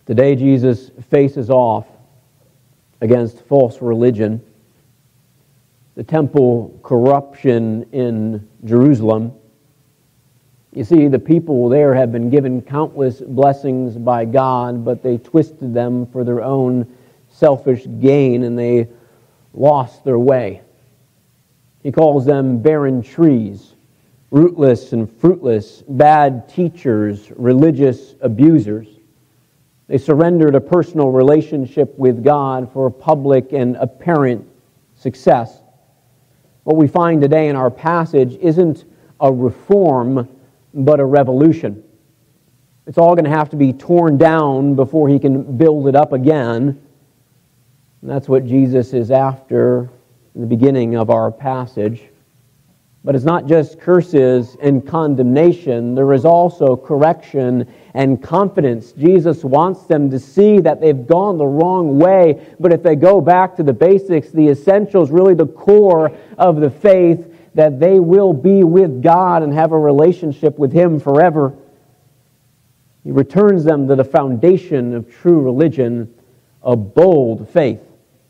Today, Jesus faces off against false religion, the temple corruption in Jerusalem. You see, the people there have been given countless blessings by God, but they twisted them for their own selfish gain, and they lost their way. He calls them barren trees, rootless and fruitless, bad teachers, religious abusers. They surrendered a personal relationship with God for public and apparent success. What we find today in our passage isn't a reform, but a revolution. It's all going to have to be torn down before he can build it up again. And that's what Jesus is after in the beginning of our passage. But it's not just curses and condemnation. There is also correction and confidence. Jesus wants them to see that they've gone the wrong way, but if they go back to the basics, the essentials, really the core of the faith, that they will be with God and have a relationship with Him forever. He returns them to the foundation of true religion, a bold faith.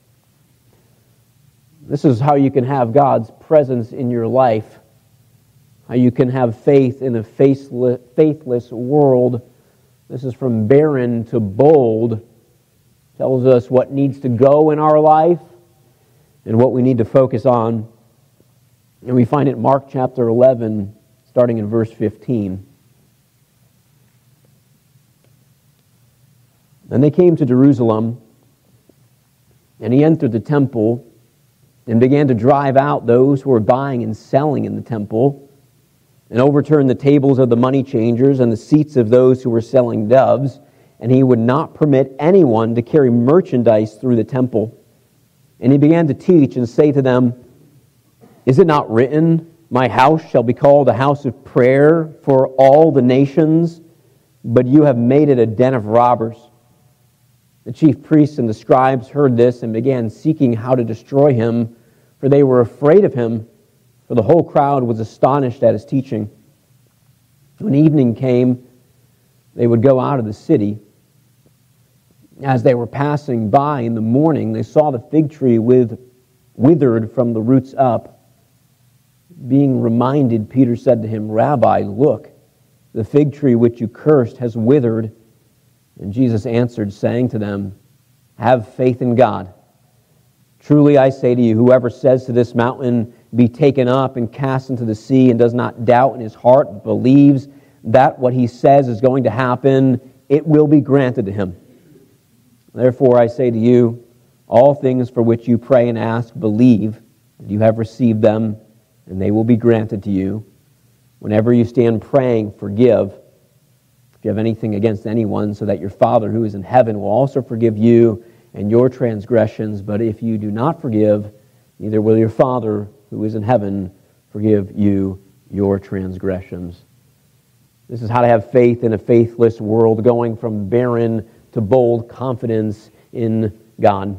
This is how you can have God's presence in your life, how you can have faith in a faithless world. This is from barren to bold. Tells us what needs to go in our life and what we need to focus on. And we find it in Mark chapter 11, starting in verse 15. Then they came to Jerusalem, and he entered the temple and began to drive out those who were buying and selling in the temple, and overturned the tables of the money changers and the seats of those who were selling doves, and he would not permit anyone to carry merchandise through the temple. And he began to teach and say to them, "Is it not written, 'My house shall be called a house of prayer for all the nations'? But you have made it a den of robbers." The chief priests and the scribes heard this and began seeking how to destroy him, for they were afraid of him, for the whole crowd was astonished at his teaching. When evening came, they would go out of the city. As they were passing by in the morning, they saw the fig tree withered from the roots up. Being reminded, Peter said to him, "Rabbi, look, the fig tree which you cursed has withered." And Jesus answered, saying to them, "Have faith in God. Truly I say to you, whoever says to this mountain, 'Be taken up and cast into the sea,' and does not doubt in his heart, but believes that what he says is going to happen, it will be granted to him. Therefore I say to you, all things for which you pray and ask, believe that you have received them, and they will be granted to you. Whenever you stand praying, forgive if you have anything against anyone, so that your Father who is in heaven will also forgive you and your transgressions. But if you do not forgive, neither will your Father who is in heaven forgive you your transgressions." This is how to have faith in a faithless world, going from barren to bold confidence in God.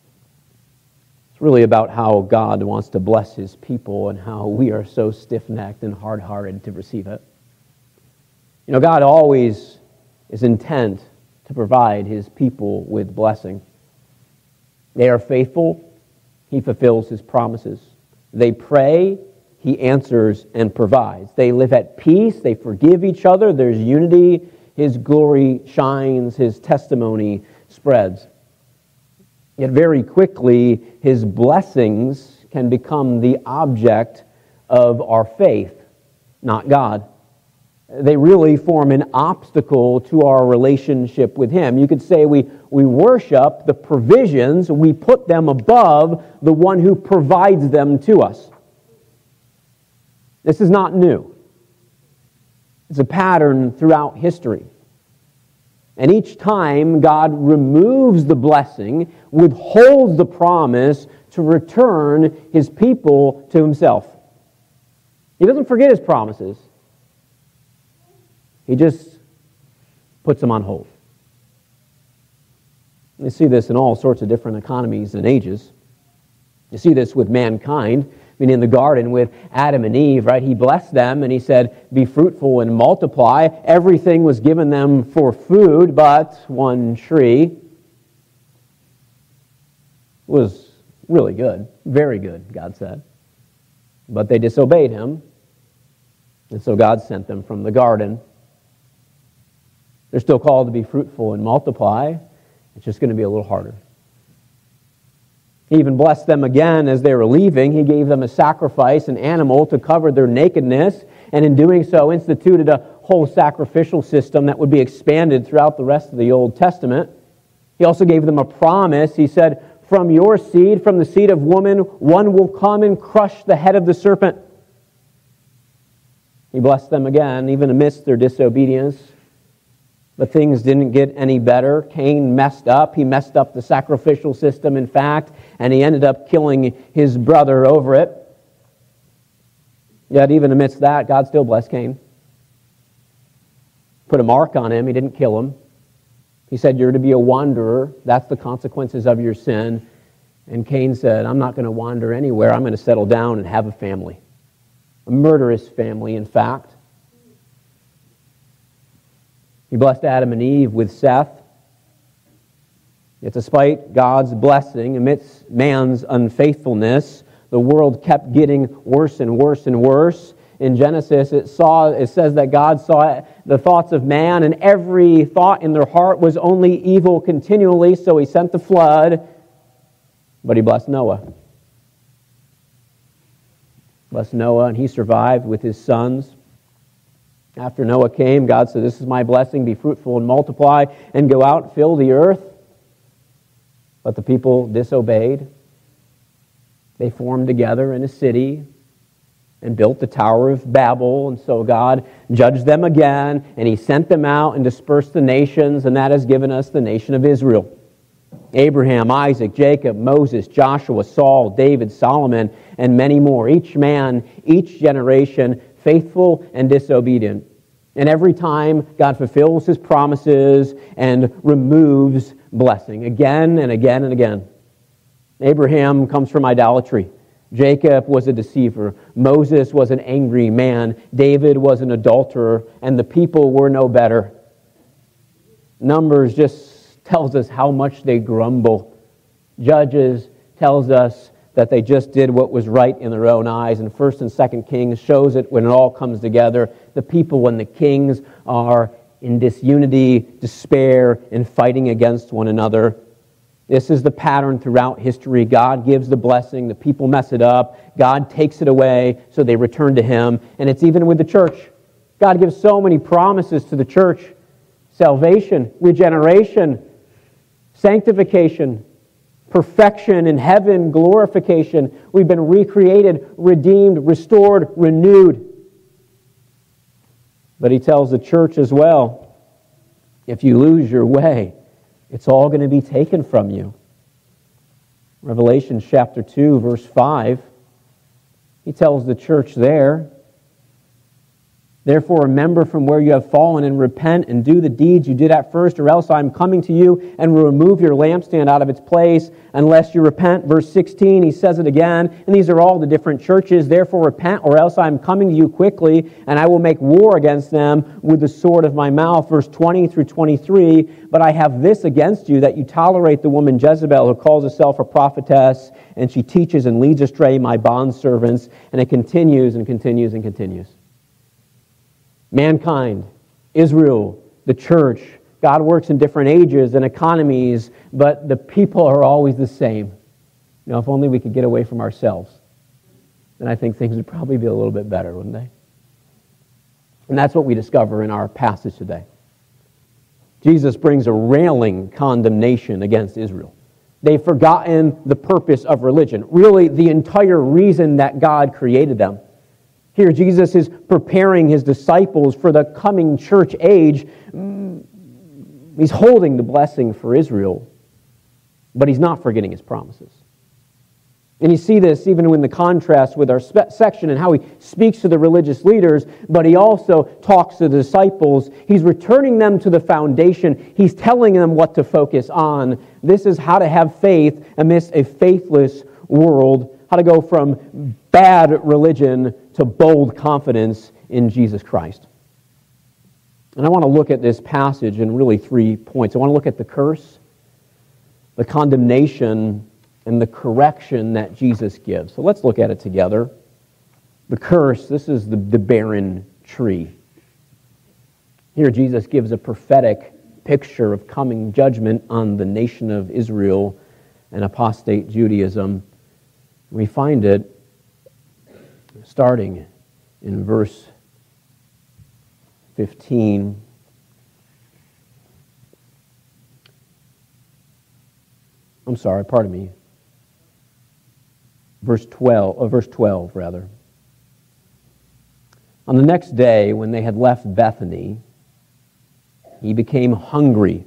It's really about how God wants to bless His people and how we are so stiff-necked and hard-hearted to receive it. You know, God always is intent to provide His people with blessing. They are faithful, He fulfills His promises. They pray, He answers and provides. They live at peace, they forgive each other, there's unity, His glory shines, His testimony spreads. Yet very quickly, His blessings can become the object of our faith, not God. They really form an obstacle to our relationship with Him. You could say we worship the provisions, we put them above the one who provides them to us. This is not new. It's a pattern throughout history. And each time God removes the blessing, withholds the promise to return His people to Himself. He doesn't forget His promises. He just puts them on hold. You see this in all sorts of different economies and ages. You see this with mankind. in the garden with Adam and Eve, right? He blessed them and he said, be fruitful and multiply. Everything was given them for food, but one tree was really good, very good, God said. But they disobeyed him, and so God sent them from the garden. They're still called to be fruitful and multiply. It's just going to be a little harder. He even blessed them again as they were leaving. He gave them a sacrifice, an animal, to cover their nakedness, and in doing so instituted a whole sacrificial system that would be expanded throughout the rest of the Old Testament. He also gave them a promise. He said, from your seed, from the seed of woman, one will come and crush the head of the serpent. He blessed them again, even amidst their disobedience. But things didn't get any better. Cain messed up. He messed up the sacrificial system, in fact, and he ended up killing his brother over it. Yet even amidst that, God still blessed Cain. Put a mark on him. He didn't kill him. He said, you're to be a wanderer. That's the consequences of your sin. And Cain said, I'm not going to wander anywhere. I'm going to settle down and have a family. A murderous family, in fact. He blessed Adam and Eve with Seth. Yet despite God's blessing, amidst man's unfaithfulness, the world kept getting worse and worse and worse. In Genesis, it says that God saw the thoughts of man, and every thought in their heart was only evil continually, so he sent the flood. But he blessed Noah. Blessed Noah, and he survived with his sons. After Noah came, God said, this is my blessing, be fruitful and multiply, and go out and fill the earth. But the people disobeyed. They formed together in a city and built the Tower of Babel, and so God judged them again, and he sent them out and dispersed the nations, and that has given us the nation of Israel. Abraham, Isaac, Jacob, Moses, Joshua, Saul, David, Solomon, and many more. Each man, each generation, faithful and disobedient. And every time, God fulfills his promises and removes blessing again and again and again. Abraham comes from idolatry. Jacob was a deceiver. Moses was an angry man. David was an adulterer. And the people were no better. Numbers just tells us how much they grumble. Judges tells us that they just did what was right in their own eyes. And 1 and 2 Kings shows it when it all comes together. The people and the kings are in disunity, despair, and fighting against one another. This is the pattern throughout history. God gives the blessing, the people mess it up, God takes it away, so they return to him. And it's even with the church. God gives so many promises to the church. Salvation, regeneration, sanctification, perfection in heaven, glorification. We've been recreated, redeemed, restored, renewed. But he tells the church as well, if you lose your way, it's all going to be taken from you. Revelation chapter 2, verse 5, he tells the church there, therefore remember from where you have fallen and repent and do the deeds you did at first, or else I am coming to you and will remove your lampstand out of its place unless you repent. Verse 16, he says it again, and these are all the different churches. Therefore repent, or else I am coming to you quickly, and I will make war against them with the sword of my mouth. Verse 20 through 23, but I have this against you, that you tolerate the woman Jezebel, who calls herself a prophetess, and she teaches and leads astray my bondservants. And it continues and continues and continues. Mankind, Israel, the church, God works in different ages and economies, but the people are always the same. You know, if only we could get away from ourselves, then I think things would probably be a little bit better, wouldn't they? And that's what we discover in our passage today. Jesus brings a railing condemnation against Israel. They've forgotten the purpose of religion, really the entire reason that God created them. Here, Jesus is preparing his disciples for the coming church age. He's holding the blessing for Israel, but he's not forgetting his promises. And you see this even in the contrast with our section and how he speaks to the religious leaders, but he also talks to the disciples. He's returning them to the foundation. He's telling them what to focus on. This is how to have faith amidst a faithless world, how to go from bad religion to bold confidence in Jesus Christ. And I want to look at this passage in really 3 points. I want to look at the curse, the condemnation, and the correction that Jesus gives. So let's look at it together. The curse, this is the barren tree. Here Jesus gives a prophetic picture of coming judgment on the nation of Israel and apostate Judaism. We find it starting in verse 15. I'm sorry, pardon me. Verse 12 rather. On the next day, when they had left Bethany, he became hungry.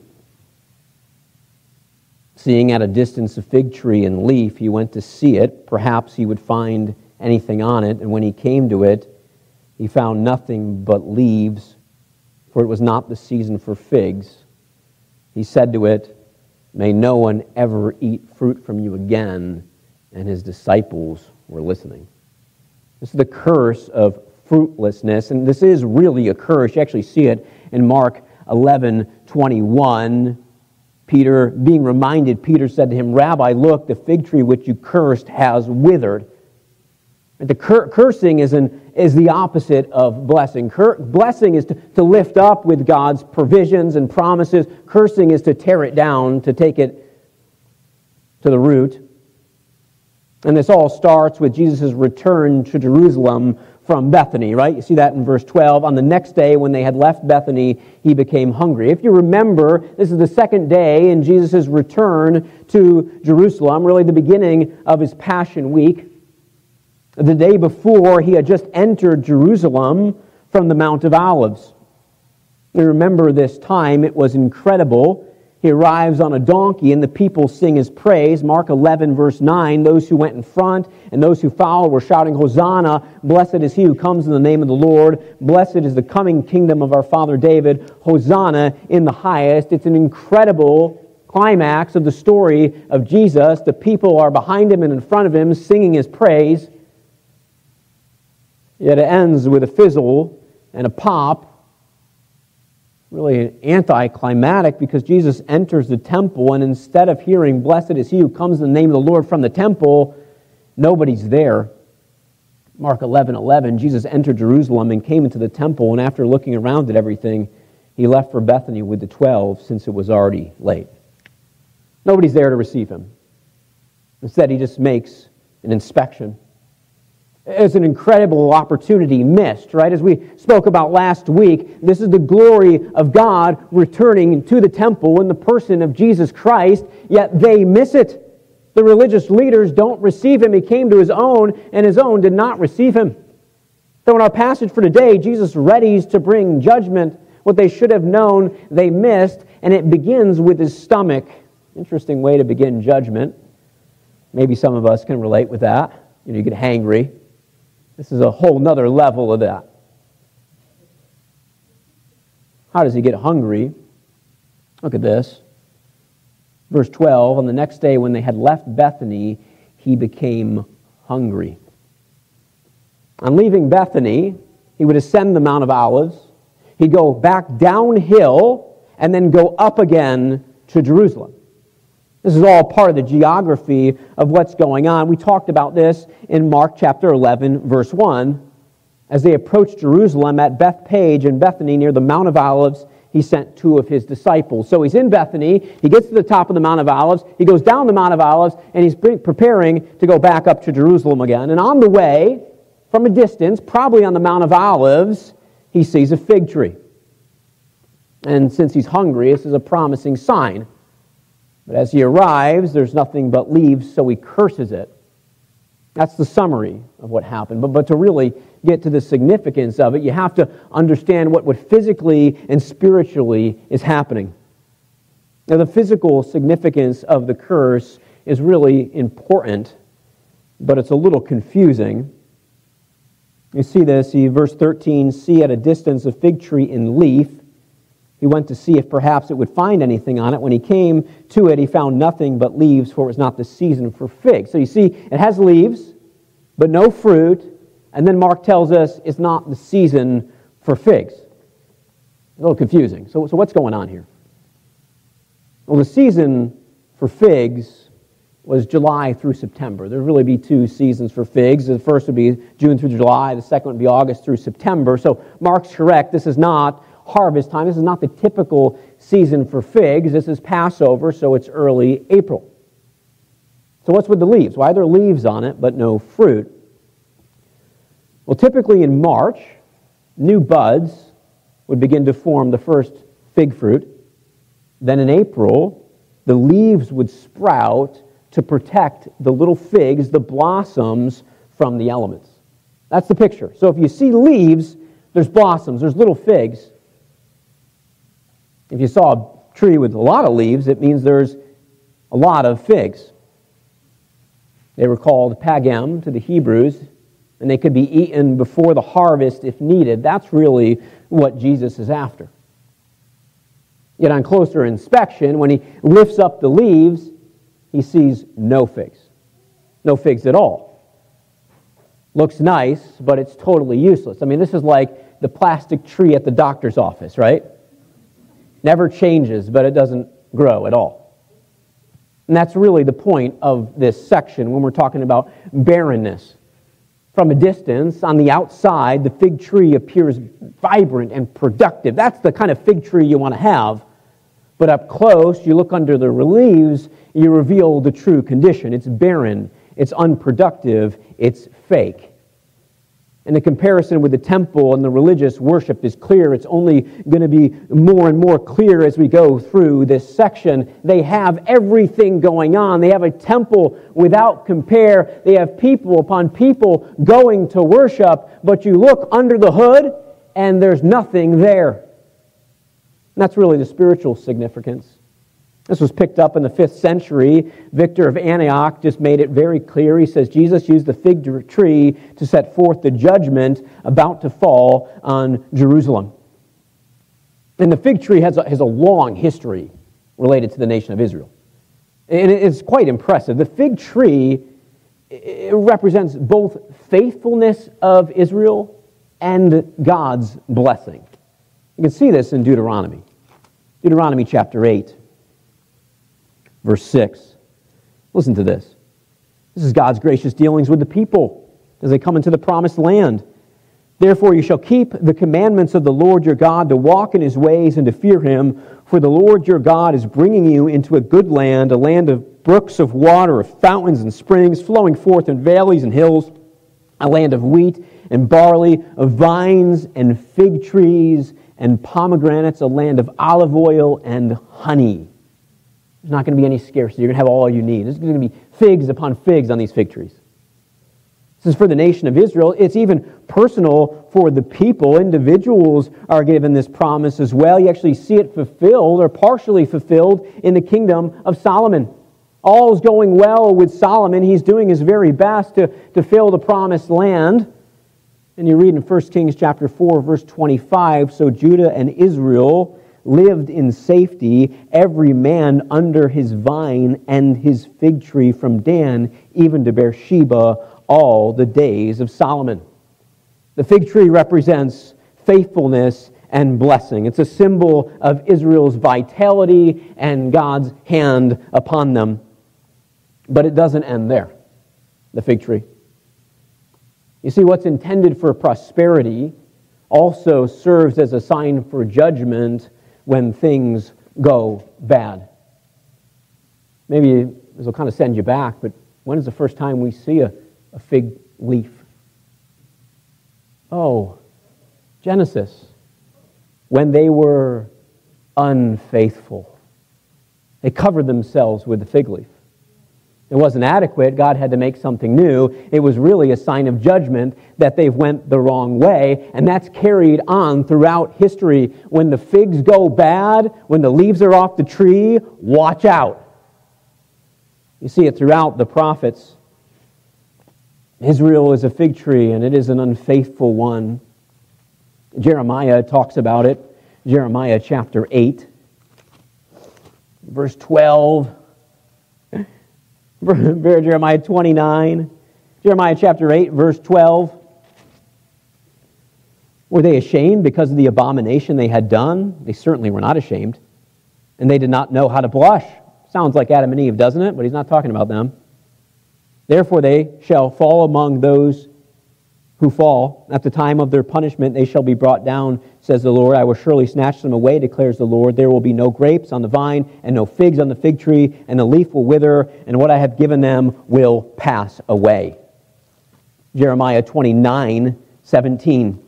Seeing at a distance a fig tree and leaf, he went to see it. Perhaps he would find anything on it. And when he came to it, he found nothing but leaves, for it was not the season for figs. He said to it, "May no one ever eat fruit from you again." And his disciples were listening. This is the curse of fruitlessness, and this is really a curse. You actually see it in Mark 11:21. Peter, being reminded, Peter said to him, "Rabbi, look, the fig tree which you cursed has withered." The cursing is the opposite of blessing. Blessing is to lift up with God's provisions and promises. Cursing is to tear it down, to take it to the root. And this all starts with Jesus' return to Jerusalem from Bethany, right? You see that in verse 12. On the next day, when they had left Bethany, he became hungry. If you remember, this is the second day in Jesus' return to Jerusalem, really the beginning of his Passion Week. The day before, he had just entered Jerusalem from the Mount of Olives. You remember this time, it was incredible. He arrives on a donkey and the people sing his praise. Mark 11, verse 9, those who went in front and those who followed were shouting, "Hosanna, blessed is he who comes in the name of the Lord. Blessed is the coming kingdom of our father David. Hosanna in the highest." It's an incredible climax of the story of Jesus. The people are behind him and in front of him singing his praise. Yet it ends with a fizzle and a pop. Really anticlimactic, because Jesus enters the temple, and instead of hearing, "Blessed is he who comes in the name of the Lord" from the temple, nobody's there. Mark 11:11, Jesus entered Jerusalem and came into the temple, and after looking around at everything, he left for Bethany with the 12, since it was already late. Nobody's there to receive him. Instead, he just makes an inspection. It's an incredible opportunity missed, right? As we spoke about last week, this is the glory of God returning to the temple in the person of Jesus Christ, yet they miss it. The religious leaders don't receive him. He came to his own, and his own did not receive him. So in our passage for today, Jesus readies to bring judgment. What they should have known, they missed, and it begins with his stomach. Interesting way to begin judgment. Maybe some of us can relate with that. You get hangry. This is a whole nother level of that. How does he get hungry? Look at this. Verse 12, on the next day when they had left Bethany, he became hungry. On leaving Bethany, he would ascend the Mount of Olives. He'd go back downhill and then go up again to Jerusalem. This is all part of the geography of what's going on. We talked about this in Mark chapter 11, verse 1. As they approached Jerusalem at Bethpage and Bethany near the Mount of Olives, he sent 2 of his disciples. So he's in Bethany, he gets to the top of the Mount of Olives, he goes down the Mount of Olives, and he's preparing to go back up to Jerusalem again. And on the way, from a distance, probably on the Mount of Olives, he sees a fig tree. And since he's hungry, this is a promising sign. But as he arrives, there's nothing but leaves, so he curses it. That's the summary of what happened. But to really get to the significance of it, you have to understand what physically and spiritually is happening. Now, the physical significance of the curse is really important, but it's a little confusing. You see this, verse 13, "See at a distance a fig tree in leaf. He went to see if perhaps it would find anything on it. When he came to it, he found nothing but leaves, for it was not the season for figs." So you see, it has leaves. but no fruit. And then Mark tells us it's not the season for figs. A little confusing. So what's going on here? Well, the season for figs was July through September. There would really be two seasons for figs. The first would be June through July. The second would be August through September. So Mark's correct. This is not harvest time. This is not the typical season for figs. This is Passover, so it's early April. So what's with the leaves? Why are there leaves on it but no fruit? Well, typically in March, new buds would begin to form the first fig fruit. Then in April, the leaves would sprout to protect the little figs, the blossoms, from the elements. That's the picture. So if you see leaves, there's blossoms, there's little figs. If you saw a tree with a lot of leaves, it means there's a lot of figs. They were called pagem to the Hebrews, and they could be eaten before the harvest if needed. That's really what Jesus is after. Yet on closer inspection, when he lifts up the leaves, he sees no figs. No figs at all. Looks nice, but it's totally useless. I mean, this is like the plastic tree at the doctor's office, right? Never changes, but it doesn't grow at all. And that's really the point of this section when we're talking about barrenness. From a distance, on the outside, the fig tree appears vibrant and productive. That's the kind of fig tree you want to have. But up close, you look under the leaves, you reveal the true condition. It's barren, it's unproductive, it's fake. And the comparison with the temple and the religious worship is clear. It's only going to be more and more clear as we go through this section. They have everything going on. They have a temple without compare. They have people upon people going to worship, but you look under the hood and there's nothing there. And that's really the spiritual significance. This was picked up in the 5th century. Victor of Antioch just made it very clear. He says Jesus used the fig tree to set forth the judgment about to fall on Jerusalem. And the fig tree has a long history related to the nation of Israel. And it's quite impressive. The fig tree represents both faithfulness of Israel and God's blessing. You can see this in Deuteronomy. Deuteronomy chapter 8. Verse 6. Listen to this. This is God's gracious dealings with the people as they come into the promised land. Therefore you shall keep the commandments of the Lord your God to walk in his ways and to fear him. For the Lord your God is bringing you into a good land, a land of brooks of water, of fountains and springs, flowing forth in valleys and hills, a land of wheat and barley, of vines and fig trees and pomegranates, a land of olive oil and honey. There's not going to be any scarcity. You're going to have all you need. There's going to be figs upon figs on these fig trees. This is for the nation of Israel. It's even personal for the people. Individuals are given this promise as well. You actually see it fulfilled or partially fulfilled in the kingdom of Solomon. All's going well with Solomon. He's doing his very best to fill the promised land. And you read in 1 Kings chapter 4, verse 25, so Judah and Israel lived in safety, every man under his vine and his fig tree from Dan, even to Beersheba, all the days of Solomon. The fig tree represents faithfulness and blessing. It's a symbol of Israel's vitality and God's hand upon them. But it doesn't end there, the fig tree. You see, what's intended for prosperity also serves as a sign for judgment when things go bad. Maybe this will kind of send you back, but when is the first time we see a fig leaf? Oh, Genesis. When they were unfaithful. They covered themselves with the fig leaf. It wasn't adequate. God had to make something new. It was really a sign of judgment that they've went the wrong way, and that's carried on throughout history. When the figs go bad, when the leaves are off the tree, watch out. You see it throughout the prophets. Israel is a fig tree, and it is an unfaithful one. Jeremiah talks about it. Jeremiah chapter 8, verse 12. Jeremiah 29, Jeremiah chapter 8, verse 12. Were they ashamed because of the abomination they had done? They certainly were not ashamed. And they did not know how to blush. Sounds like Adam and Eve, doesn't it? But he's not talking about them. Therefore they shall fall among those who fall. At the time of their punishment they shall be brought down, says the Lord. I will surely snatch them away, declares the Lord. There will be no grapes on the vine, and no figs on the fig tree, and the leaf will wither, and what I have given them will pass away. Jeremiah 29:17.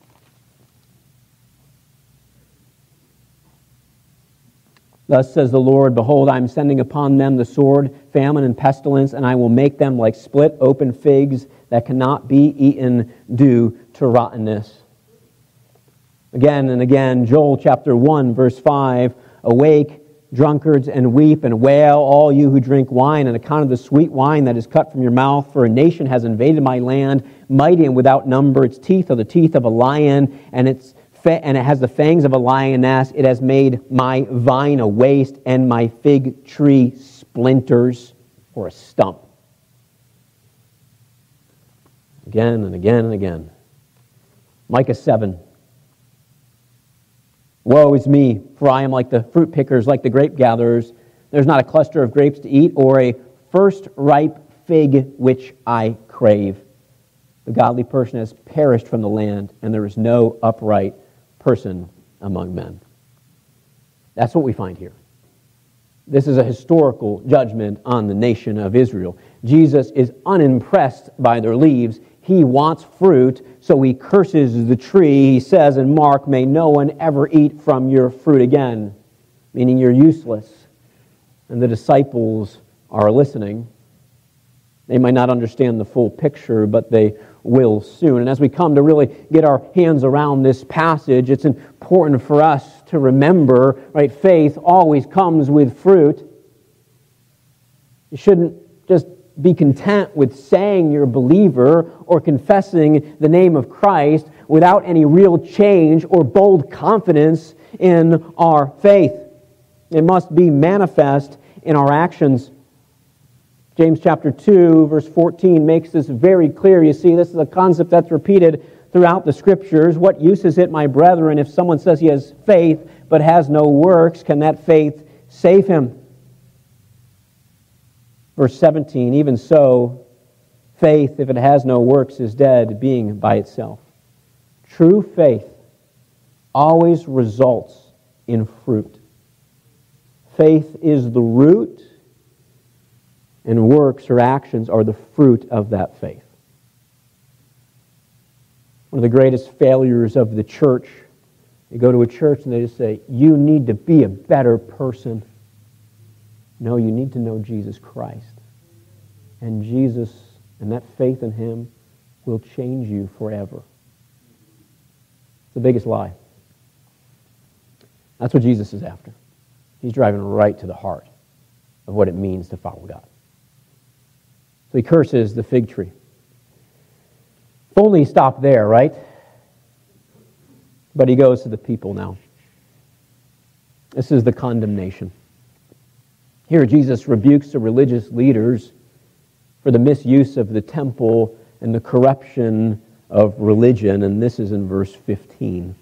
Thus says the Lord, behold, I am sending upon them the sword, famine, and pestilence, and I will make them like split open figs that cannot be eaten due to rottenness. Again and again, Joel chapter 1, verse 5, awake, drunkards, and weep and wail, all you who drink wine, on account of the sweet wine that is cut from your mouth. For a nation has invaded my land, mighty and without number. Its teeth are the teeth of a lion, and it has the fangs of a lioness. It has made my vine a waste, and my fig tree splinters, or a stump. Again and again and again. Micah 7. Woe is me, for I am like the fruit pickers, like the grape gatherers. There's not a cluster of grapes to eat, or a first ripe fig which I crave. The godly person has perished from the land, and there is no upright person among men. That's what we find here. This is a historical judgment on the nation of Israel. Jesus is unimpressed by their leaves. He wants fruit, so he curses the tree. He says in Mark, may no one ever eat from your fruit again, meaning you're useless. And the disciples are listening. They might not understand the full picture, but they will soon. And as we come to really get our hands around this passage, it's important for us to remember, right, faith always comes with fruit. You shouldn't just be content with saying you're a believer or confessing the name of Christ without any real change or bold confidence in our faith. It must be manifest in our actions. James chapter 2, verse 14 makes this very clear. You see, this is a concept that's repeated throughout the Scriptures. What use is it, my brethren, if someone says he has faith but has no works? Can that faith save him? Verse 17, even so, faith, if it has no works, is dead, being by itself. True faith always results in fruit. Faith is the root, and works or actions are the fruit of that faith. One of the greatest failures of the church, you go to a church and they just say, you need to be a better person. No, you need to know Jesus Christ. And Jesus and that faith in Him will change you forever. It's the biggest lie. That's what Jesus is after. He's driving right to the heart of what it means to follow God. So he curses the fig tree. If only he stopped there, right? But he goes to the people now. This is the condemnation. Here Jesus rebukes the religious leaders for the misuse of the temple and the corruption of religion, and this is in verse 15.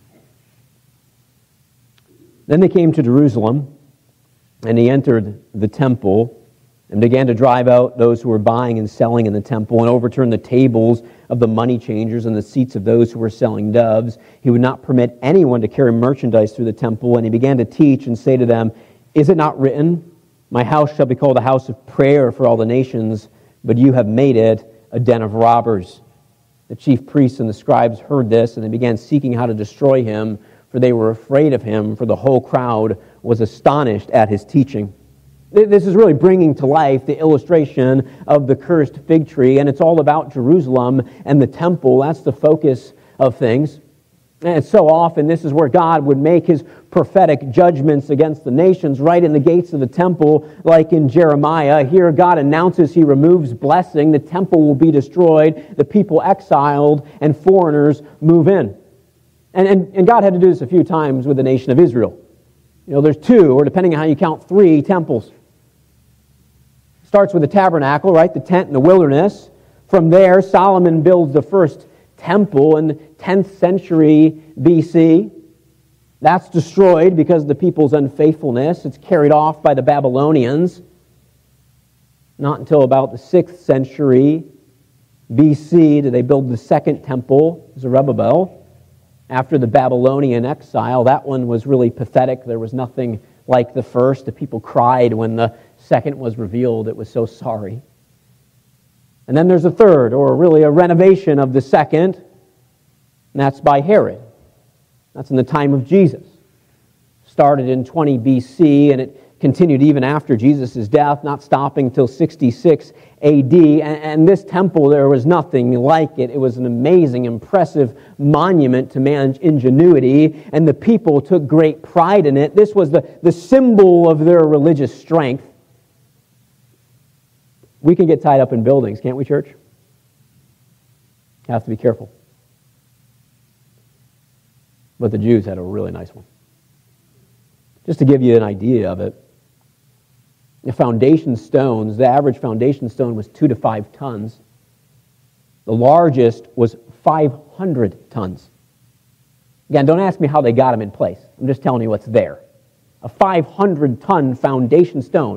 Then they came to Jerusalem, and he entered the temple and began to drive out those who were buying and selling in the temple and overturn the tables of the money changers and the seats of those who were selling doves. He would not permit anyone to carry merchandise through the temple, and he began to teach and say to them, is it not written, my house shall be called a house of prayer for all the nations, but you have made it a den of robbers. The chief priests and the scribes heard this, and they began seeking how to destroy him, for they were afraid of him, for the whole crowd was astonished at his teaching. This is really bringing to life the illustration of the cursed fig tree, and it's all about Jerusalem and the temple. That's the focus of things. And so often this is where God would make His prophetic judgments against the nations, right in the gates of the temple, like in Jeremiah. Here God announces He removes blessing, the temple will be destroyed, the people exiled, and foreigners move in. And God had to do this a few times with the nation of Israel. You know, there's 2, or depending on how you count, 3 temples. Starts with the tabernacle, right, the tent in the wilderness, From there, Solomon builds the first temple in the 10th century BC. That's destroyed because of the people's unfaithfulness. It's carried off by the Babylonians. Not until about the 6th century BC did they build the second temple, Zerubbabel, after the Babylonian exile. That one was really pathetic. There was nothing like the first. The people cried when the second was revealed. It was so sorry. And then there's a third, or really a renovation of the second, and that's by Herod. That's in the time of Jesus. Started in 20 BC, and it continued even after Jesus' death, not stopping till 66 AD. And this temple, there was nothing like it. It was an amazing, impressive monument to man's ingenuity, and the people took great pride in it. This was the symbol of their religious strength. We can get tied up in buildings, can't we, church? Have to be careful. But the Jews had a really nice one. Just to give you an idea of it, the foundation stones, the average foundation stone was 2 to 5 tons. The largest was 500 tons. Again, don't ask me how they got them in place. I'm just telling you what's there. A 500-ton foundation stone,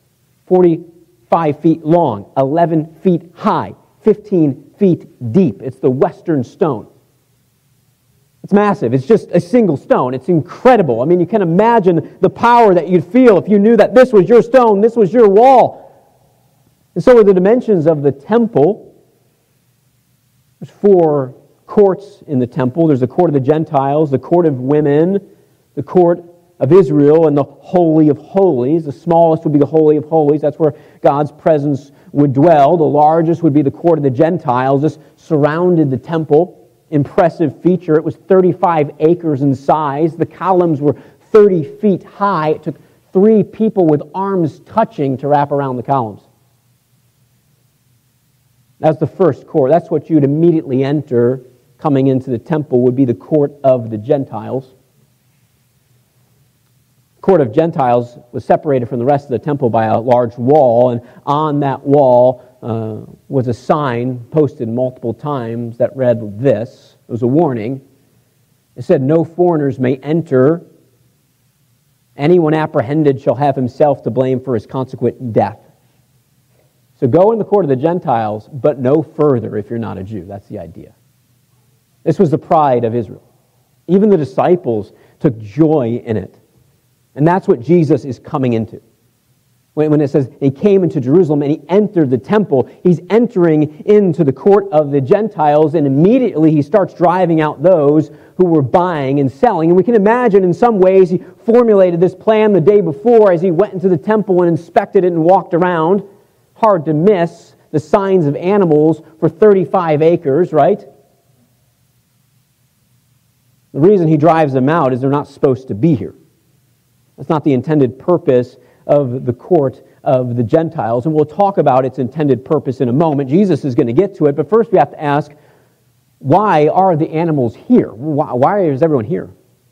45 feet long, 11 feet high, 15 feet deep. It's the Western stone. It's massive. It's just a single stone. It's incredible. I mean, you can imagine the power that you'd feel if you knew that this was your stone, this was your wall. And so are the dimensions of the temple. There's 4 courts in the temple. There's the court of the Gentiles, the court of women, the court of Israel, and the Holy of Holies. The smallest would be the Holy of Holies. That's where God's presence would dwell. The largest would be the court of the Gentiles. This surrounded the temple. Impressive feature. It was 35 acres in size. The columns were 30 feet high. It took 3 people with arms touching to wrap around the columns. That's the first court. That's what you'd immediately enter coming into the temple, would be the court of the Gentiles. The court of Gentiles was separated from the rest of the temple by a large wall, and on that wall was a sign posted multiple times that read this. It was a warning. It said, "No foreigners may enter. Anyone apprehended shall have himself to blame for his consequent death." So go in the court of the Gentiles, but no further if you're not a Jew. That's the idea. This was the pride of Israel. Even the disciples took joy in it. And that's what Jesus is coming into. When it says he came into Jerusalem and he entered the temple, he's entering into the court of the Gentiles, and immediately he starts driving out those who were buying and selling. And we can imagine in some ways he formulated this plan the day before as he went into the temple and inspected it and walked around. Hard to miss the signs of animals for 35 acres, right? The reason he drives them out is they're not supposed to be here. That's not the intended purpose of the court of the Gentiles, and we'll talk about its intended purpose in a moment. Jesus is going to get to it, but first we have to ask, why are the animals here? Why is everyone here?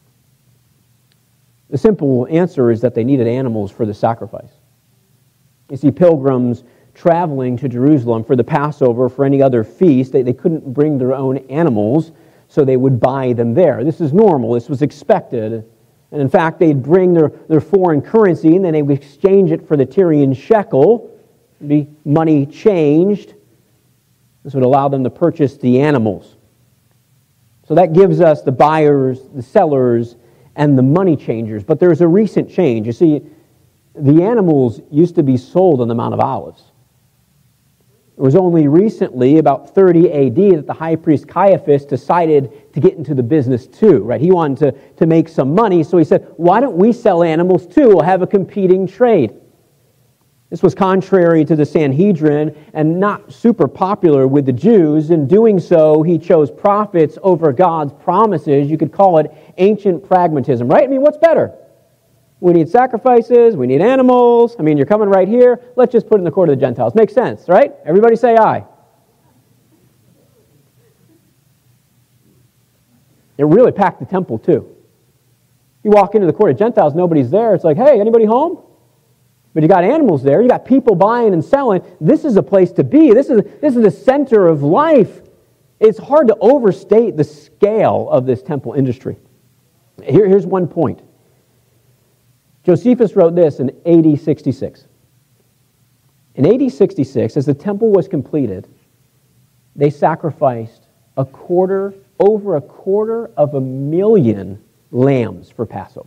The simple answer is that they needed animals for the sacrifice. You see, pilgrims traveling to Jerusalem for the Passover, for any other feast, they couldn't bring their own animals, so they would buy them there. This is normal. This was expected. And in fact, they'd bring their foreign currency, and then they would exchange it for the Tyrian shekel. It'd be money changed. This would allow them to purchase the animals. So that gives us the buyers, the sellers, and the money changers. But there's a recent change. You see, the animals used to be sold on the Mount of Olives. It was only recently, about 30 AD, that the high priest Caiaphas decided to get into the business too, right? He wanted to make some money, so he said, why don't we sell animals too? We'll have a competing trade. This was contrary to the Sanhedrin and not super popular with the Jews. In doing so, he chose profits over God's promises. You could call it ancient pragmatism, right? I mean, what's better? We need sacrifices, we need animals. I mean, you're coming right here. Let's just put it in the court of the Gentiles. Makes sense, right? Everybody say aye. It really packed the temple too. You walk into the court of Gentiles, nobody's there. It's like, hey, anybody home? But you got animals there, you got people buying and selling. This is a place to be. This is the center of life. It's hard to overstate the scale of this temple industry. Here's one point. Josephus wrote this in AD 66. In AD 66, as the temple was completed, they sacrificed over 250,000 lambs for Passover.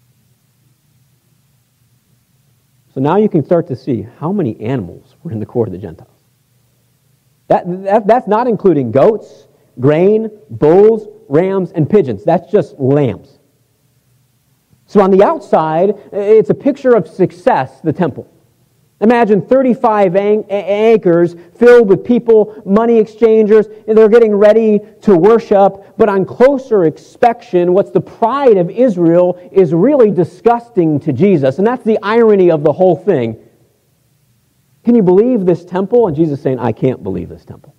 So now you can start to see how many animals were in the court of the Gentiles. That's not including goats, grain, bulls, rams, and pigeons. That's just lambs. So on the outside, it's a picture of success, the temple. Imagine 35 acres filled with people, money exchangers, and they're getting ready to worship. But on closer inspection, what's the pride of Israel is really disgusting to Jesus. And that's the irony of the whole thing. Can you believe this temple? And Jesus is saying, I can't believe this temple.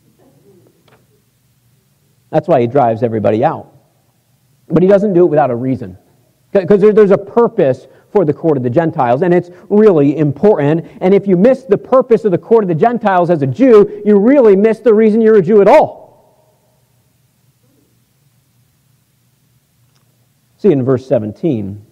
That's why he drives everybody out. But he doesn't do it without a reason. Because there's a purpose for the court of the Gentiles, and it's really important. And if you miss the purpose of the court of the Gentiles as a Jew, you really miss the reason you're a Jew at all. See in verse 17, and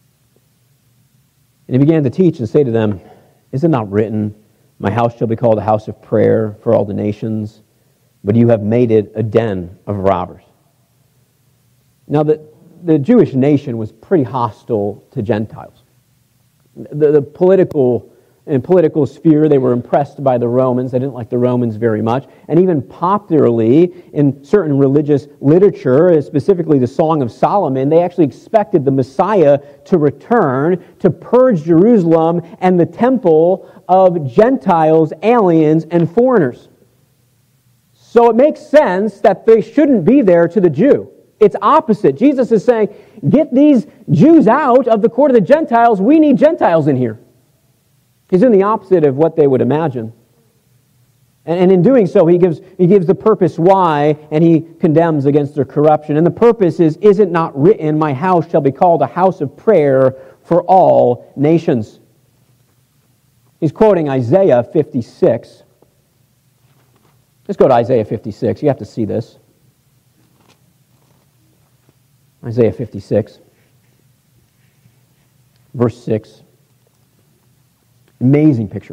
he began to teach and say to them, is it not written, my house shall be called a house of prayer for all the nations, but you have made it a den of robbers. Now, the Jewish nation was pretty hostile to Gentiles. The political sphere, they were impressed by the Romans. They didn't like the Romans very much. And even popularly, in certain religious literature, specifically the Song of Solomon, they actually expected the Messiah to return to purge Jerusalem and the temple of Gentiles, aliens, and foreigners. So it makes sense that they shouldn't be there to the Jew. It's opposite. Jesus is saying, get these Jews out of the court of the Gentiles. We need Gentiles in here. He's doing the opposite of what they would imagine. And in doing so, he gives the purpose why, and he condemns against their corruption. And the purpose is it not written, my house shall be called a house of prayer for all nations? He's quoting Isaiah 56. Let's go to Isaiah 56. You have to see this. Isaiah 56, verse 6. Amazing picture.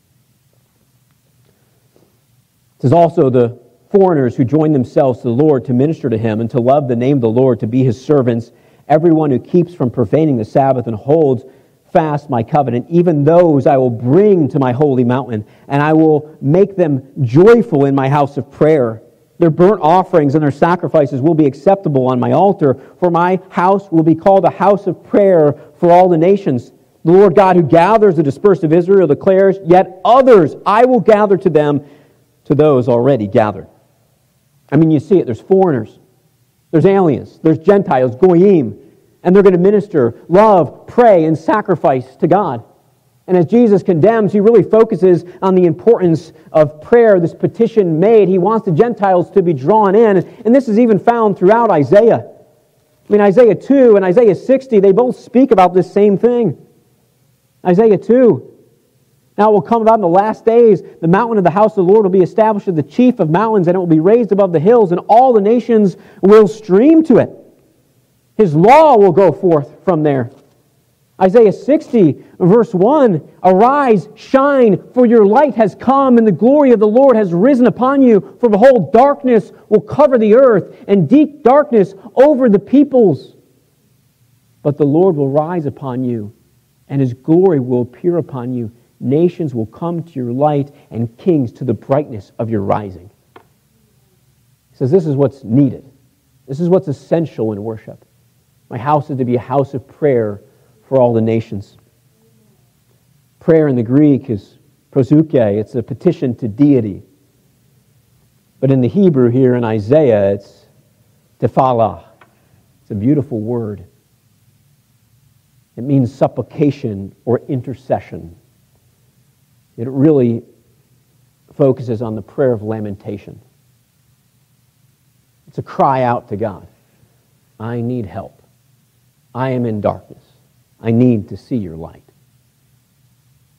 It says, also the foreigners who join themselves to the Lord to minister to him and to love the name of the Lord, to be his servants, everyone who keeps from profaning the Sabbath and holds fast my covenant, even those I will bring to my holy mountain, and I will make them joyful in my house of prayer. Their burnt offerings and their sacrifices will be acceptable on my altar, for my house will be called a house of prayer for all the nations. The Lord God who gathers the dispersed of Israel declares, yet others I will gather to them, to those already gathered. I mean, you see it. There's foreigners. There's aliens. There's Gentiles, goyim. And they're going to minister, love, pray, and sacrifice to God. And as Jesus condemns, he really focuses on the importance of prayer, this petition made. He wants the Gentiles to be drawn in. And this is even found throughout Isaiah. I mean, Isaiah 2 and Isaiah 60, they both speak about this same thing. Isaiah 2. Now it will come about in the last days, the mountain of the house of the Lord will be established as the chief of mountains, and it will be raised above the hills, and all the nations will stream to it. His law will go forth from there. Isaiah 60, verse 1, arise, shine, for your light has come, and the glory of the Lord has risen upon you. For behold, darkness will cover the earth, and deep darkness over the peoples. But the Lord will rise upon you, and his glory will appear upon you. Nations will come to your light, and kings to the brightness of your rising. He says this is what's needed. This is what's essential in worship. My house is to be a house of prayer for all the nations. Prayer in the Greek is proseuche. It's a petition to deity. But in the Hebrew here in Isaiah, it's tefillah. It's a beautiful word. It means supplication or intercession. It really focuses on the prayer of lamentation. It's a cry out to God. I need help. I am in darkness. I need to see your light.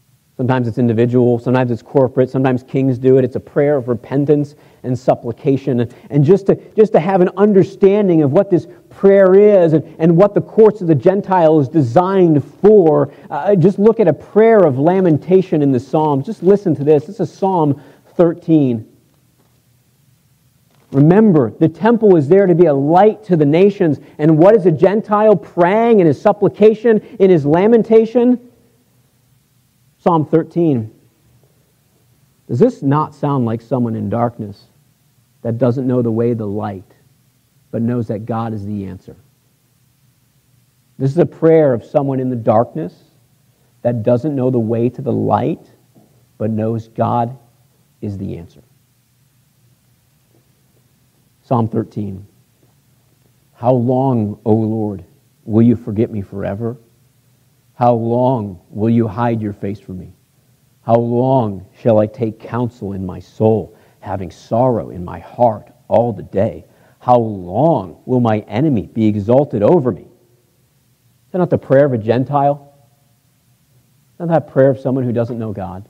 Sometimes it's individual, sometimes it's corporate, sometimes kings do it. It's a prayer of repentance and supplication. And just to have an understanding of what this prayer is and what the courts of the Gentile is designed for, just look at a prayer of lamentation in the Psalms. Just listen to this. This is Psalm 13. Remember, the temple is there to be a light to the nations. And what is a Gentile praying in his supplication, in his lamentation? Psalm 13. Does this not sound like someone in darkness that doesn't know the way of the light, but knows that God is the answer? This is a prayer of someone in the darkness that doesn't know the way to the light, but knows God is the answer. Psalm 13. How long, O Lord, will you forget me forever? How long will you hide your face from me? How long shall I take counsel in my soul, having sorrow in my heart all the day? How long will my enemy be exalted over me? Is that not the prayer of a Gentile? Is that not a prayer of someone who doesn't know God?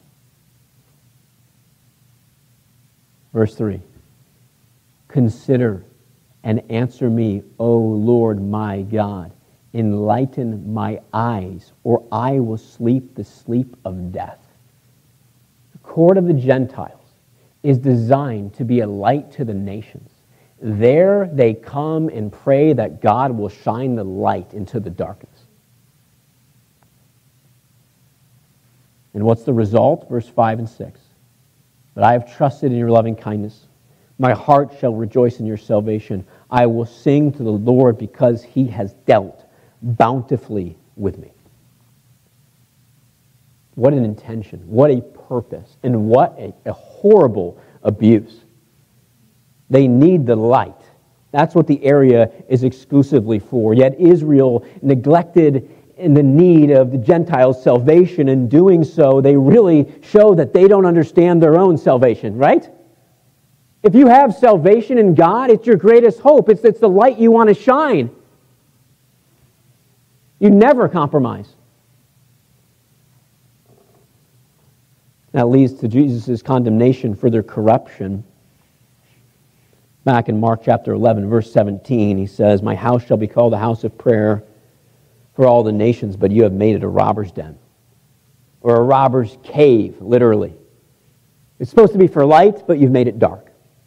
Verse 3. Consider and answer me, O Lord my God. Enlighten my eyes, or I will sleep the sleep of death. The court of the Gentiles is designed to be a light to the nations. There they come and pray that God will shine the light into the darkness. And what's the result? Verse 5 and 6. But I have trusted in your loving kindness. My heart shall rejoice in your salvation. I will sing to the Lord because he has dealt bountifully with me. What an intention, what a purpose, and what a horrible abuse. They need the light. That's what the area is exclusively for. Yet Israel neglected in the need of the Gentiles' salvation. In doing so, they really show that they don't understand their own salvation, right? If you have salvation in God, it's your greatest hope. It's the light you want to shine. You never compromise. That leads to Jesus' condemnation for their corruption. Back in Mark chapter 11, verse 17, he says, my house shall be called a house of prayer for all the nations, but you have made it a robber's den. Or a robber's cave, literally. It's supposed to be for light, but you've made it dark.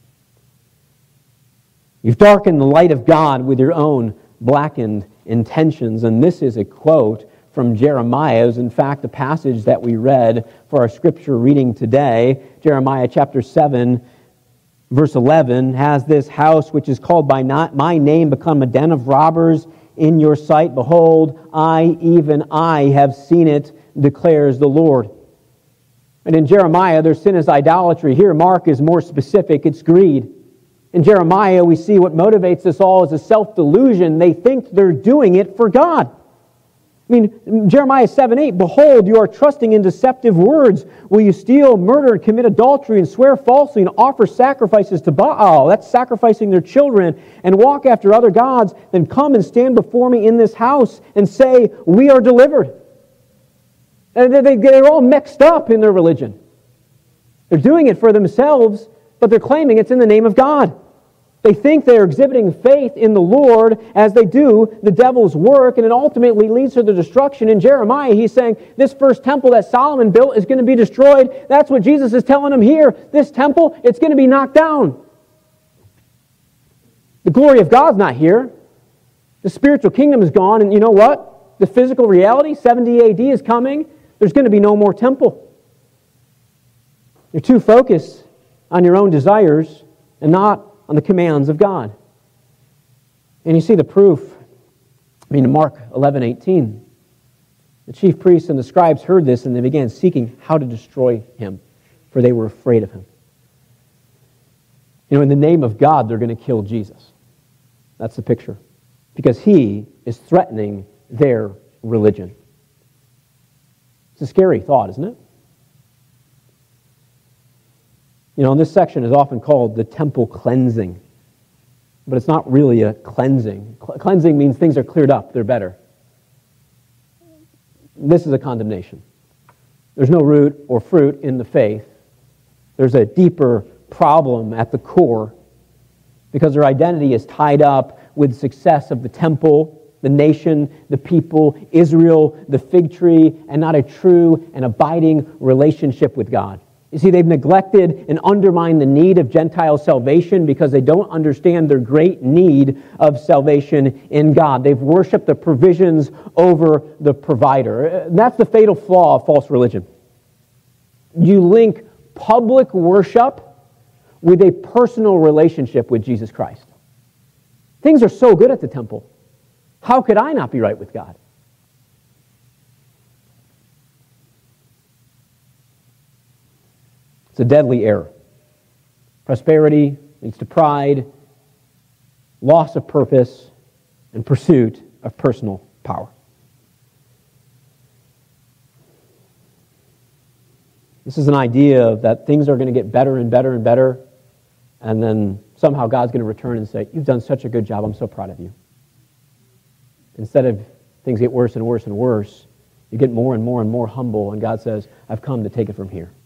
You've darkened the light of God with your own blackened intentions. And this is a quote from Jeremiah. It was in fact the passage that we read for our scripture reading today. Jeremiah chapter 7, verse 11, has this house which is called by my name become a den of robbers in your sight. Behold, even I have seen it, declares the Lord. And in Jeremiah, their sin is idolatry. Here, Mark is more specific. It's greed. In Jeremiah, we see what motivates us all is a self-delusion. They think they're doing it for God. I mean, Jeremiah 7:8, behold, you are trusting in deceptive words. Will you steal, murder, and commit adultery, and swear falsely, and offer sacrifices to Baal? That's sacrificing their children, and walk after other gods. Then come and stand before me in this house and say, we are delivered. And they're all mixed up in their religion. They're doing it for themselves, but they're claiming it's in the name of God. They think they're exhibiting faith in the Lord as they do the devil's work, and it ultimately leads to the destruction. In Jeremiah, he's saying this first temple that Solomon built is going to be destroyed. That's what Jesus is telling them here. This temple, it's going to be knocked down. The glory of God's not here. The spiritual kingdom is gone, and you know what? The physical reality, 70 AD is coming. There's going to be no more temple. You're too focused on your own desires and not on the commands of God. And you see the proof. In Mark 11:18, the chief priests and the scribes heard this, and they began seeking how to destroy him, for they were afraid of him. In the name of God, they're going to kill Jesus. That's the picture. Because he is threatening their religion. It's a scary thought, isn't it? And this section is often called the temple cleansing. But it's not really a cleansing. Cleansing means things are cleared up, they're better. This is a condemnation. there's no root or fruit in the faith. There's a deeper problem at the core because their identity is tied up with the success of the temple, the nation, the people, Israel, the fig tree, and not a true and abiding relationship with God. You see, they've neglected and undermined the need of Gentile salvation because they don't understand their great need of salvation in God. They've worshiped the provisions over the provider. That's the fatal flaw of false religion. You link public worship with a personal relationship with Jesus Christ. Things are so good at the temple. How could I not be right with God? It's a deadly error. Prosperity leads to pride, loss of purpose, and pursuit of personal power. This is an idea that things are going to get better and better and better, and then somehow God's going to return and say, "You've done such a good job, I'm so proud of you." Instead of things get worse and worse and worse, you get more and more and more humble, and God says, "I've come to take it from here."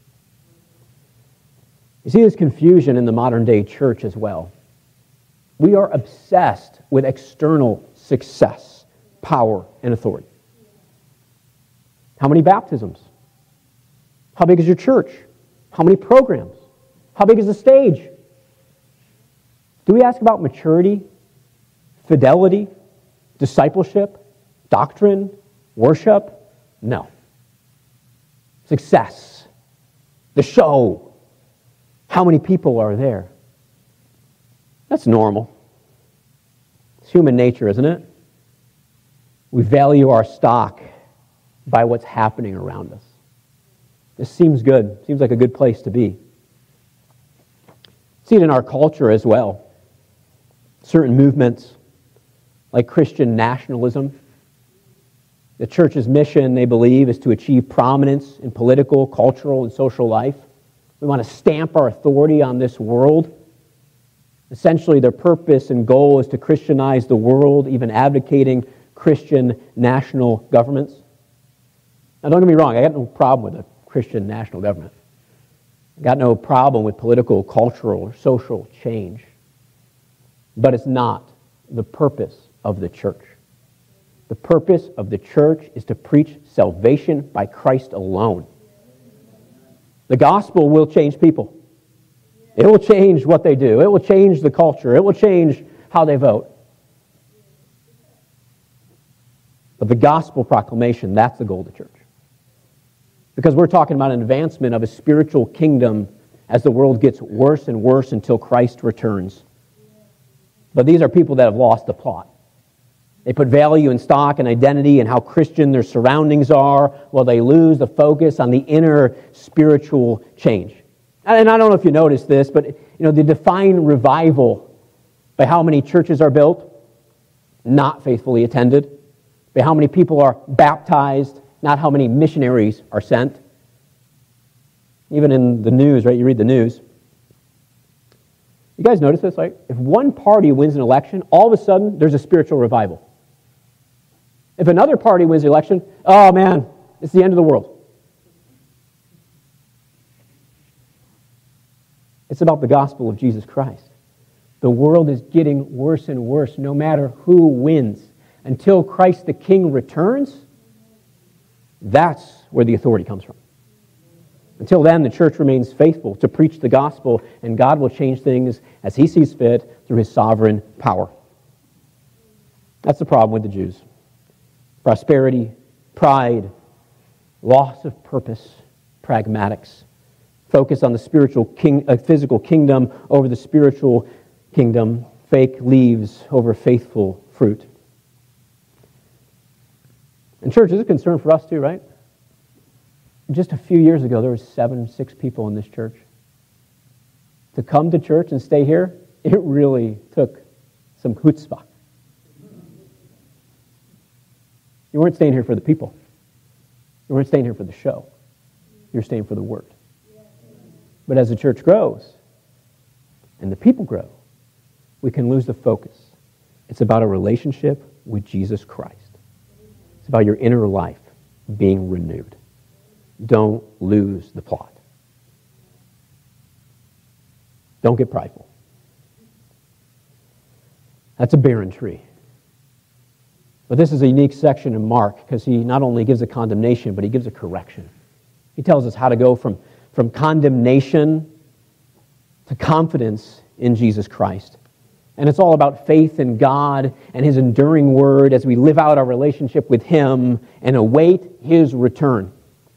You see this confusion in the modern day church as well. We are obsessed with external success, power, and authority. How many baptisms? How big is your church? How many programs? How big is the stage? Do we ask about maturity, fidelity, discipleship, doctrine, worship? No. Success, the show. How many people are there? That's normal. It's human nature, isn't it? We value our stock by what's happening around us. This seems good. Seems like a good place to be. See it in our culture as well. Certain movements, like Christian nationalism. The church's mission, they believe, is to achieve prominence in political, cultural, and social life. We want to stamp our authority on this world. Essentially, their purpose and goal is to Christianize the world, even advocating Christian national governments. Now, don't get me wrong, I got no problem with a Christian national government. I got no problem with political, cultural, or social change. But it's not the purpose of the church. The purpose of the church is to preach salvation by Christ alone. The gospel will change people. It will change what they do. It will change the culture. It will change how they vote. But the gospel proclamation, that's the goal of the church. Because we're talking about an advancement of a spiritual kingdom as the world gets worse and worse until Christ returns. But these are people that have lost the plot. They put value in stock and identity and how Christian their surroundings are, while they lose the focus on the inner spiritual change. And I don't know if you noticed this, but they define revival by how many churches are built, not faithfully attended, by how many people are baptized, not how many missionaries are sent. Even in the news, right? You read the news. You guys notice this? Like, if one party wins an election, all of a sudden there's a spiritual revival. If another party wins the election, oh man, it's the end of the world. It's about the gospel of Jesus Christ. The world is getting worse and worse no matter who wins. Until Christ the King returns, that's where the authority comes from. Until then, the church remains faithful to preach the gospel, and God will change things as He sees fit through His sovereign power. That's the problem with the Jews. Prosperity, pride, loss of purpose, pragmatics. Focus on the physical kingdom over the spiritual kingdom. Fake leaves over faithful fruit. And church is a concern for us too, right? Just a few years ago, there were 6 people in this church. To come to church and stay here, it really took some chutzpah. You weren't staying here for the people. You weren't staying here for the show. You're staying for the Word. But as the church grows and the people grow, we can lose the focus. It's about a relationship with Jesus Christ. It's about your inner life being renewed. don't lose the plot. Don't get prideful. That's a barren tree. But this is a unique section in Mark because he not only gives a condemnation, but he gives a correction. He tells us how to go from condemnation to confidence in Jesus Christ. And it's all about faith in God and His enduring word as we live out our relationship with Him and await His return.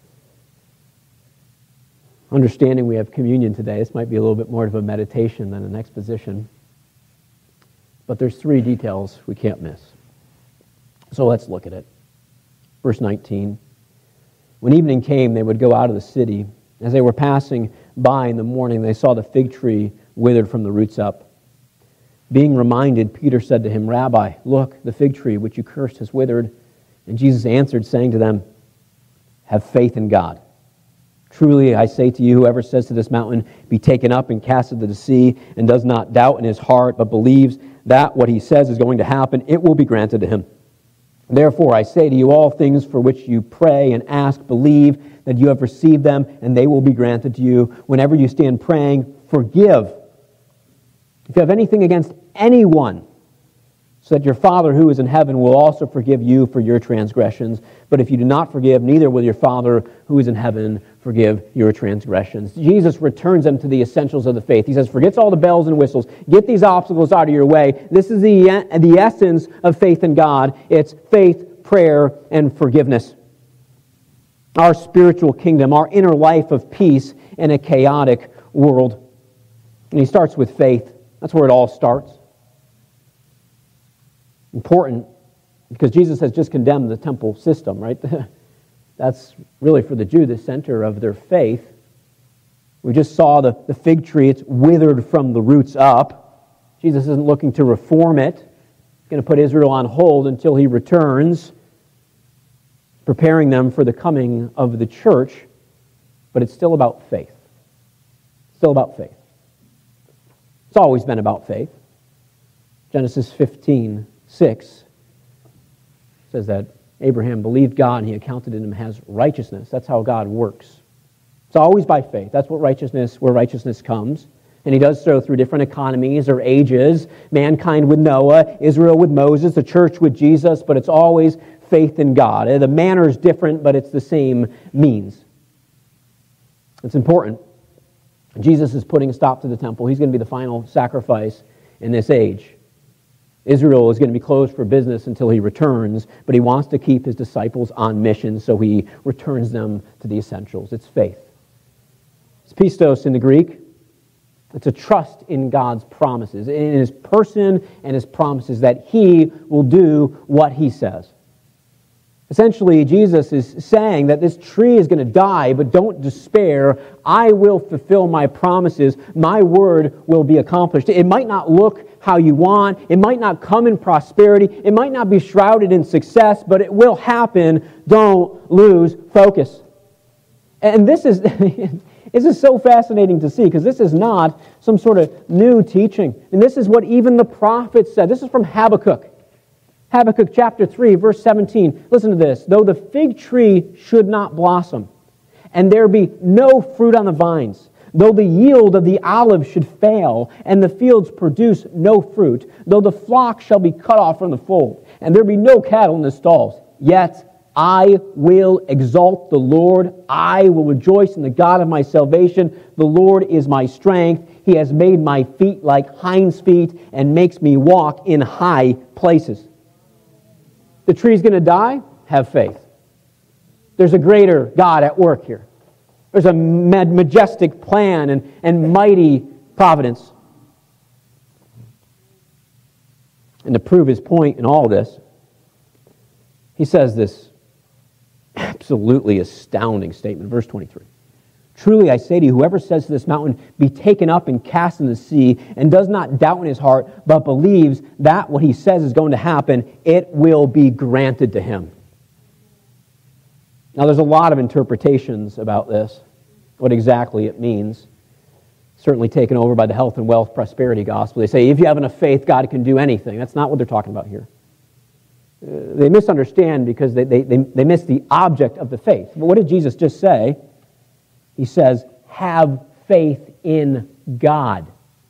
Understanding we have communion today, this might be a little bit more of a meditation than an exposition. But there's 3 details we can't miss. So let's look at it. Verse 19. When evening came, they would go out of the city. As they were passing by in the morning, they saw the fig tree withered from the roots up. Being reminded, Peter said to him, Rabbi, look, the fig tree which you cursed has withered. And Jesus answered, saying to them, have faith in God. Truly, I say to you, whoever says to this mountain, be taken up and cast into the sea, and does not doubt in his heart, but believes that what he says is going to happen, it will be granted to him. Therefore, I say to you, all things for which you pray and ask, believe that you have received them, and they will be granted to you. Whenever you stand praying, forgive. If you have anything against anyone, so that your Father who is in heaven will also forgive you for your transgressions. But if you do not forgive, neither will your Father who is in heaven forgive your transgressions. Jesus returns them to the essentials of the faith. He says, forget all the bells and whistles. Get these obstacles out of your way. This is the essence of faith in God. It's faith, prayer, and forgiveness. Our spiritual kingdom, our inner life of peace in a chaotic world. And he starts with faith. That's where it all starts. Important, because Jesus has just condemned the temple system, right? That's really for the Jew the center of their faith. We just saw the fig tree, it's withered from the roots up. Jesus isn't looking to reform it. He's going to put Israel on hold until He returns, preparing them for the coming of the church. But it's still about faith. Still about faith. It's always been about faith. Genesis 15:6 says that Abraham believed God and He accounted it him as righteousness. That's how God works. It's always by faith. That's what where righteousness comes. And He does so through different economies or ages. Mankind with Noah, Israel with Moses, the church with Jesus, but it's always faith in God. The manner is different, but it's the same means. It's important. Jesus is putting a stop to the temple. He's going to be the final sacrifice in this age. Israel is going to be closed for business until He returns, but He wants to keep His disciples on mission, so He returns them to the essentials. It's faith. It's pistos in the Greek. It's a trust in God's promises, in His person and His promises that He will do what He says. Essentially, Jesus is saying that this tree is going to die, but don't despair. I will fulfill my promises. My word will be accomplished. It might not look how you want. It might not come in prosperity. It might not be shrouded in success, but it will happen. Don't lose focus. And this is so fascinating to see, because this is not some sort of new teaching. And this is what even the prophets said. This is from Habakkuk. Habakkuk chapter 3, verse 17. Listen to this. Though the fig tree should not blossom, and there be no fruit on the vines, though the yield of the olive should fail, and the fields produce no fruit, though the flock shall be cut off from the fold, and there be no cattle in the stalls, yet I will exalt the Lord. I will rejoice in the God of my salvation. The Lord is my strength. He has made my feet like hinds' feet, and makes me walk in high places. The tree's going to die? Have faith. There's a greater God at work here. There's a majestic plan and mighty providence. And to prove his point in all this, he says this absolutely astounding statement, verse 23. Truly I say to you, whoever says to this mountain, be taken up and cast in the sea, and does not doubt in his heart, but believes that what he says is going to happen, it will be granted to him. Now there's a lot of interpretations about this, what exactly it means. Certainly taken over by the health and wealth prosperity gospel. They say if you have enough faith, God can do anything. That's not what they're talking about here. They misunderstand because they miss the object of the faith. But what did Jesus just say? He says, have faith in God.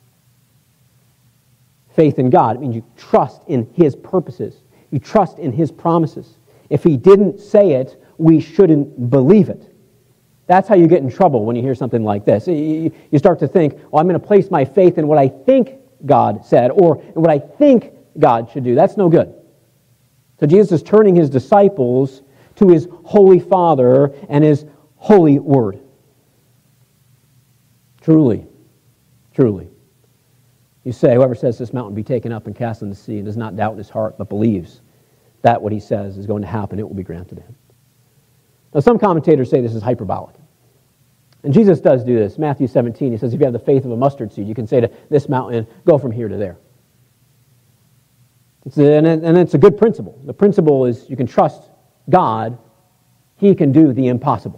Faith in God. It means you trust in His purposes. You trust in His promises. If He didn't say it, we shouldn't believe it. That's how you get in trouble when you hear something like this. You start to think, well, I'm going to place my faith in what I think God said or in what I think God should do. That's no good. So Jesus is turning His disciples to His Holy Father and His holy Word. Truly, truly. You say, whoever says this mountain be taken up and cast in the sea and does not doubt in his heart but believes that what he says is going to happen, it will be granted to him. Now some commentators say this is hyperbolic. And Jesus does do this. Matthew 17, He says, if you have the faith of a mustard seed, you can say to this mountain, go from here to there. And it's a good principle. The principle is you can trust God. He can do the impossible.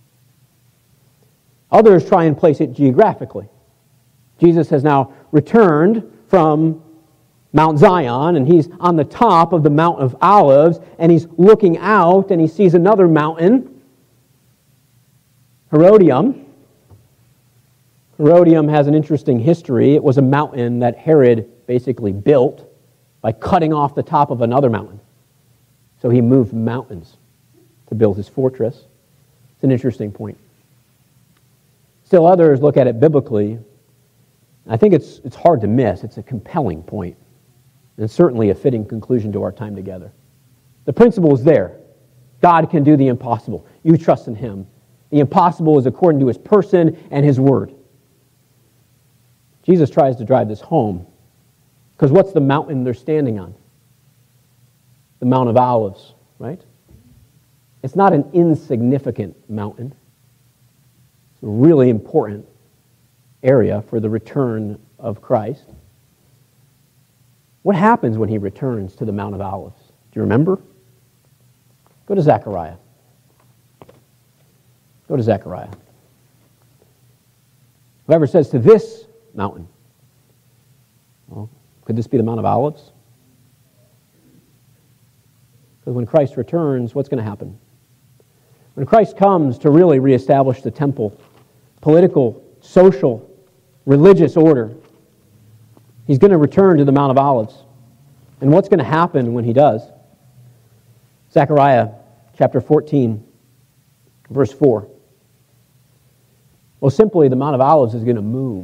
Others try and place it geographically. Jesus has now returned from Mount Zion, and He's on the top of the Mount of Olives, and He's looking out, and He sees another mountain, Herodium. Herodium has an interesting history. It was a mountain that Herod basically built by cutting off the top of another mountain. So he moved mountains to build his fortress. It's an interesting point. Still others look at it biblically. I think it's hard to miss. It's a compelling point, and certainly a fitting conclusion to our time together. The principle is there. God can do the impossible. You trust in Him. The impossible is according to His person and His word. Jesus tries to drive this home, because what's the mountain they're standing on? The Mount of Olives, right? It's not an insignificant mountain. It's a really important area for the return of Christ. What happens when He returns to the Mount of Olives? Do you remember? Go to Zechariah. Go to Zechariah. Whoever says to this mountain, well, could this be the Mount of Olives? Because when Christ returns, what's going to happen? When Christ comes to really reestablish the temple, political, social, religious order, He's going to return to the Mount of Olives. And what's going to happen when He does? Zechariah chapter 14, verse 4. Well, simply, the Mount of Olives is going to move.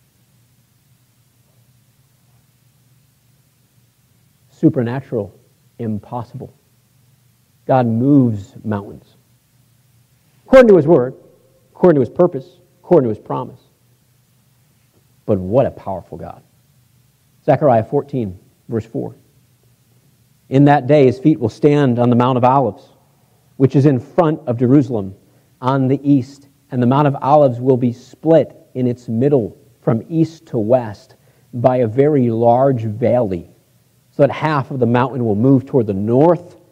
Supernatural, impossible. God moves mountains. According to His word, according to His purpose, according to His promise. But what a powerful God. Zechariah 14, verse 4. In that day His feet will stand on the Mount of Olives, which is in front of Jerusalem, on the east. And the Mount of Olives will be split in its middle from east to west by a very large valley, so that half of the mountain will move toward the north